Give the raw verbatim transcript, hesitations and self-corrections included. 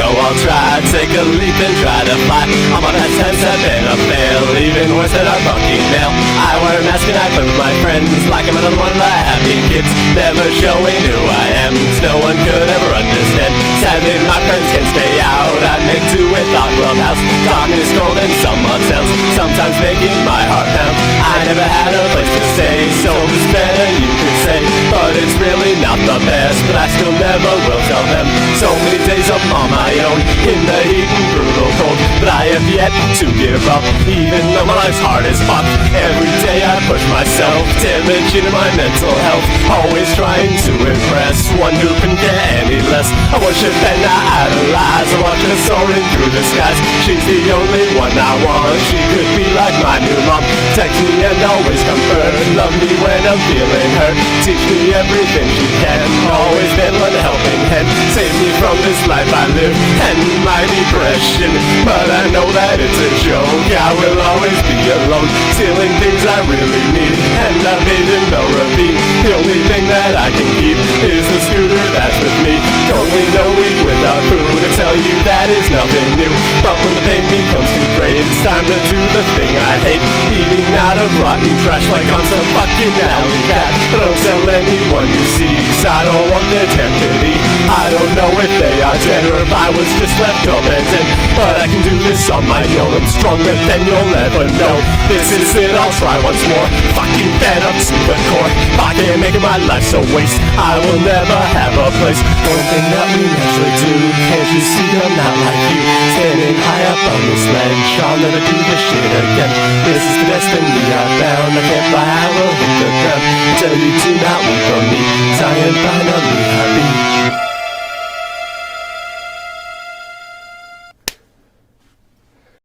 I'll try, take a leap and try to fly. All my past attempts have been a fail, even worse than a fucking nail. I wear a mask and I play with my friends like I'm another one of the happy kids, never showing who I am, so no one could ever understand. Sadly my friends can stay out, I make do with our clubhouse. Darkness, cold and somewhat sounds, sometimes making my heart pound. I never had a place to stay, so it's better you could say. But it's really not the best, but I still never will tell them. So many days I'm on my own, in the heat and brutal cold, but I have yet to give up, even though my life's hard as fuck. Every day I push myself, damaging my mental health, always trying to impress one who can care any less. I worship and I idolize, I watch her soaring through the skies. She's the only one I want, she could be like my new mom. Text me and always comfort, love me when I'm feeling hurt, teach me everything she can, always been lend a helping hand. Save me from this life I live and my depression, but I know that it's a joke. I will always be alone, stealing things I really need, and I've made no repeat. The only thing that I can keep is the scooter that's with me. Going a week without food, I tell you that is nothing new, but when the pain becomes too great, it's time to do the thing I hate, eating out of rotten trash like I'm some fucking alley cat. I don't tell anyone you see, 'cause I don't want their temperature. I don't know if they are dead or if I was just left abandoned, but I can do this on my own. I'm stronger than you'll ever know. This is it, I'll try once more. Fucking fed up to the core. If I can't make it, my life's a waste, I will never have a place. One thing that we naturally do, can't you see I'm not like you, standing high up on this ledge, I'll never do this shit again. This is the destiny I found, I can't fly, I will hit the ground until you do not weep on me, 'cause I am finally happy.